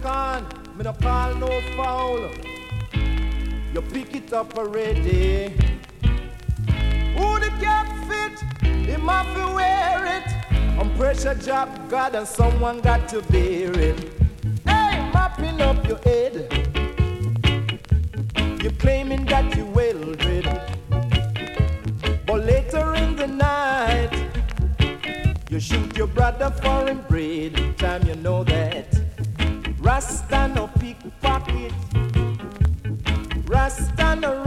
on, me no call no foul. You pick it up already. Who the cap fit? Him have to wear it. On pressure job, God, and someone got to bear it. Hey, mopping up your head. You're claiming that you welded, but later in the night, you shoot your brother for him bread. Time you know that. Rasta no pickpocket. Rasta no